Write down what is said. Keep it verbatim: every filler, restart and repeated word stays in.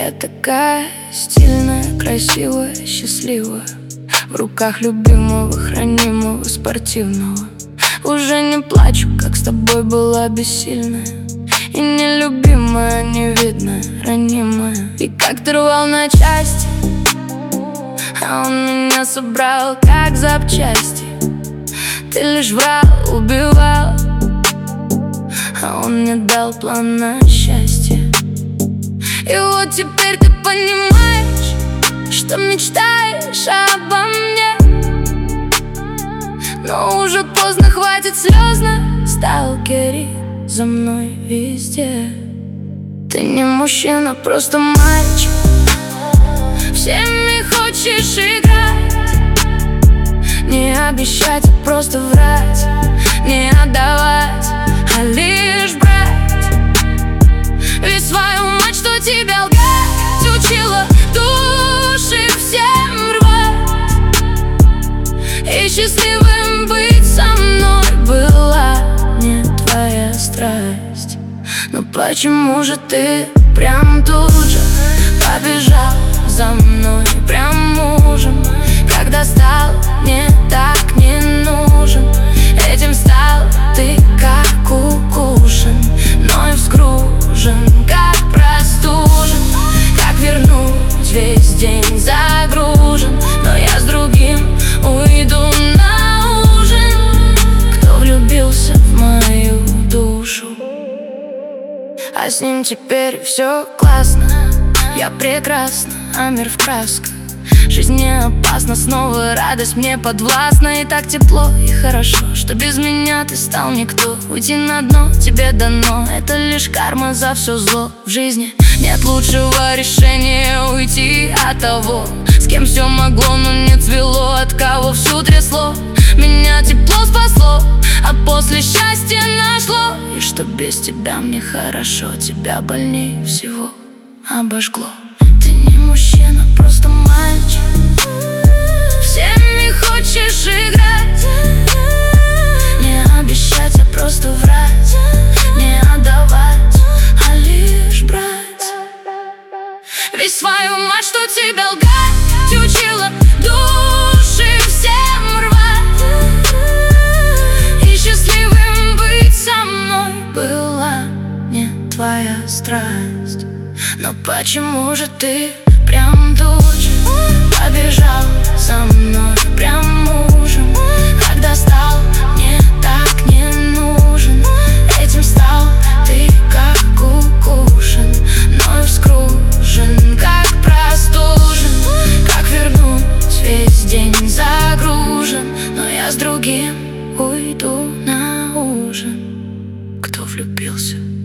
Я такая стильная, красивая, счастливая, в руках любимого, хранимого, спортивного. Уже не плачу, как с тобой была бессильная, и нелюбимая, невидная, ранимая. И как ты рвал на части, а он меня собрал, как запчасти. Ты лишь врал, убивал, а он мне дал план на счастье. И вот теперь ты понимаешь, что мечтаешь обо мне, но уже поздно, хватит слезно. Сталкери за мной везде. Ты не мужчина, просто мальчик, всеми хочешь играть, не обещать, а просто врать, не отдавать, а лишь брать. Ведь свою мать, что тебя лгать учила, души всем рвать. И счастливым быть со мной была не твоя страсть. Но почему же ты прям тут же побежал за мной, прям мужем, когда стал не так не нужен? Этим стал ты как укушен, но и взгружен, как простужен. Как вернуть, весь день загружен, но я с другим уйду на ужин. Кто влюбился в мою душу, а с ним теперь все классно. Я прекрасна, а мир в красках. Жизнь не опасна, снова радость мне подвластна. И так тепло и хорошо, что без меня ты стал никто. Уйти на дно тебе дано, это лишь карма за все зло в жизни. Нет лучшего решения уйти от того, с кем все могло, но не цвело, от кого всю трясло. Меня тепло спасло, а после счастья нашло. И что без тебя мне хорошо, тебя больнее всего обожгло. Ты не мужчина, просто мальчик, всеми хочешь играть, не обещать, а просто врать, не отдавать, а лишь брать. Ведь свою мать, что тебя лгать учила, души всем рвать. И счастливым быть со мной была не твоя страсть. Но почему же ты прям тут же побежал за мной, прям мужем, когда стал не так не нужен? Этим стал ты как укушен, но и вскружен, как простужен. Как вернуть, весь день загружен, но я с другим уйду на ужин. Кто влюбился?